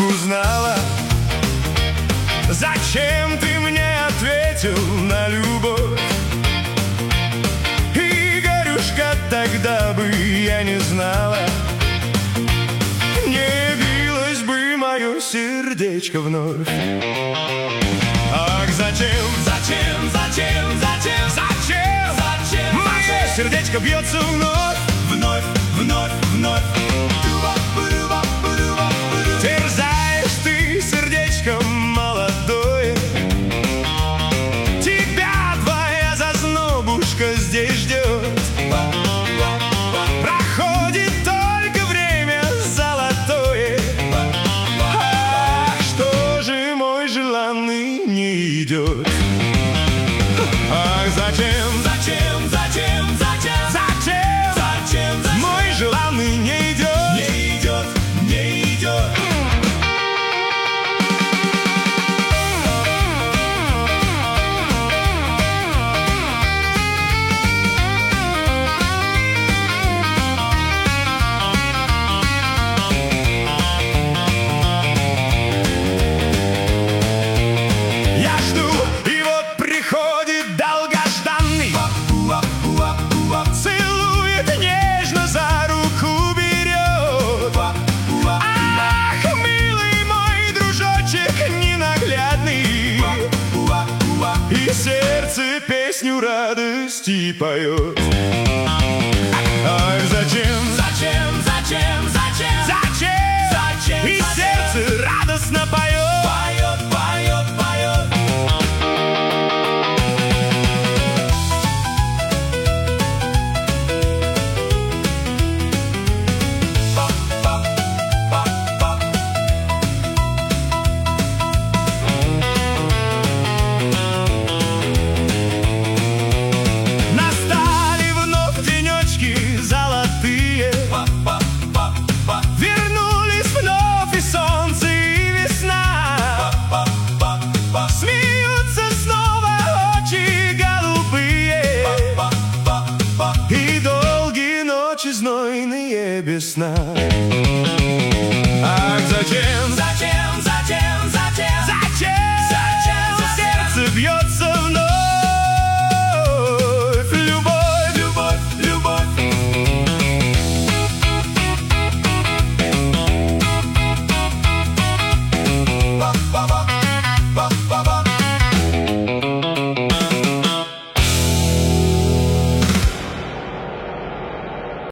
узнала? Зачем ты мне ответил на любовь? Игорюшка, тогда бы я не знала, не билось бы мое сердечко вновь. Ах, зачем, зачем, зачем, зачем, зачем, зачем мое сердечко бьется вновь, вновь, вновь, вновь? Терзаешь ты сердечко молодое, тебя твоя зазнобушка здесь ждет. Проходит только время золотое, ах, что же мой желанный не идет? Ах, зачем, зачем, зачем, зачем, зачем, зачем, зачем мой желанный не идет? Не идет, не идет. Я жду, и вот приходит долгожданный, целует нежно, за руку берет. Ах, милый мой дружочек ненаглядный, и сердце песню радости поет. Ах, зачем, зачем, зачем, зачем, зачем, зачем, и сердце радостно поет, поет, поет, поет. Настали вновь денечки золотые, вернулись вновь и солнце, и весна. Смеются снова очи голубые, и долгие ночи знойные без сна.